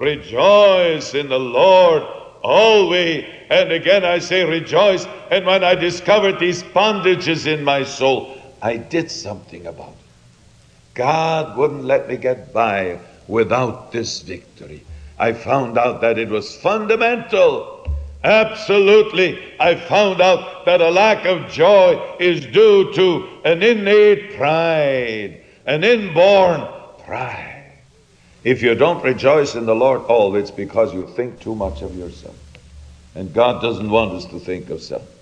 Rejoice in the Lord always. And again I say rejoice. And when I discovered these bondages in my soul, I did something about it. God wouldn't let me get by without this victory. I found out that it was fundamental. Absolutely. I found out that a lack of joy is due to an innate pride, an inborn pride. If you don't rejoice in the Lord always, it's because you think too much of yourself. And God doesn't want us to think of self.